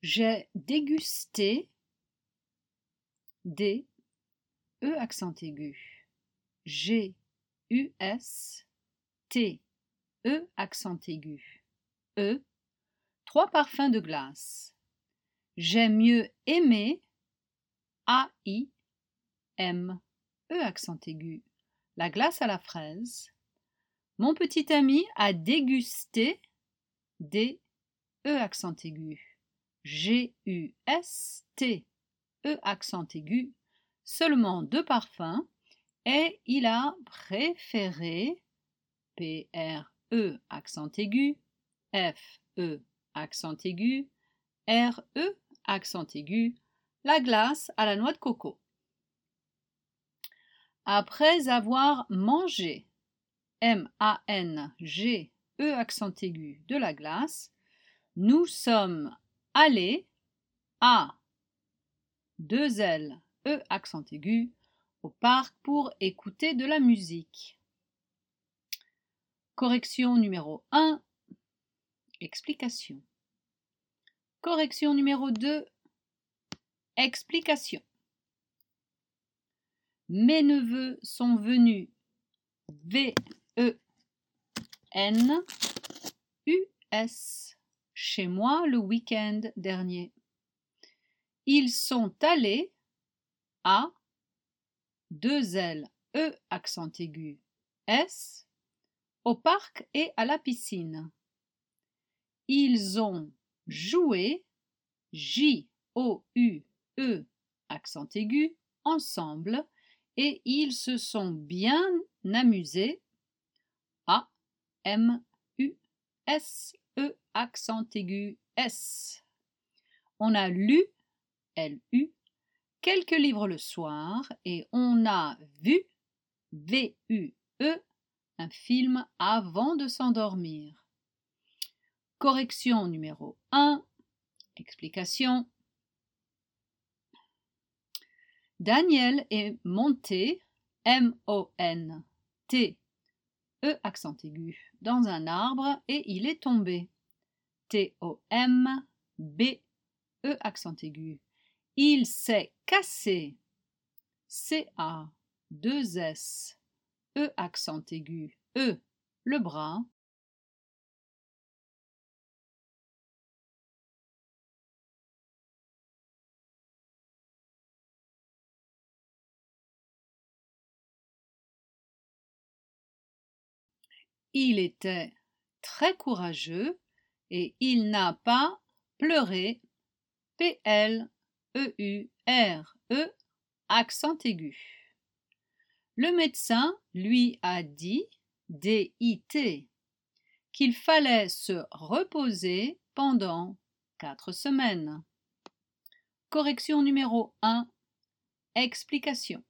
J'ai dégusté des E accent aigu. G-U-S-T E accent aigu. E. 3 parfums de glace. J'ai mieux aimé A-I-M E accent aigu. La glace à la fraise. Mon petit ami a dégusté des E accent aigu. G-U-S-T E accent aigu. Seulement 2 parfums et il a préféré P-R-E accent aigu, F-E accent aigu, R-E accent aigu, la glace à la noix de coco. Après avoir mangé M-A-N-G-E accent aigu de la glace, nous sommes allés à 2 L E accent aigu au parc pour écouter de la musique. Correction numéro 1, explication. Correction numéro 2, explication. Mes neveux sont venus V-E-N-U-S chez moi le week-end dernier. Ils sont allés à 2 L E accent aigu S au parc et à la piscine. Ils ont joué J-O-U-E accent aigu ensemble et ils se sont bien amusés A-M-U-S-E accent aigu S. On a lu L-U quelques livres le soir et on a vu V-U-E un film avant de s'endormir. Correction numéro 1, explication. Daniel est monté, M-O-N-T, E accent aigu, dans un arbre et il est tombé, T-O-M-B, E accent aigu. Il s'est cassé, C-A-2-S, E accent aigu, E, le bras. Il était très courageux et il n'a pas pleuré, P-L-E-U-R-E, accent aigu. Le médecin lui a dit, D-I-T, qu'il fallait se reposer pendant 4 semaines. Correction numéro 1, explication.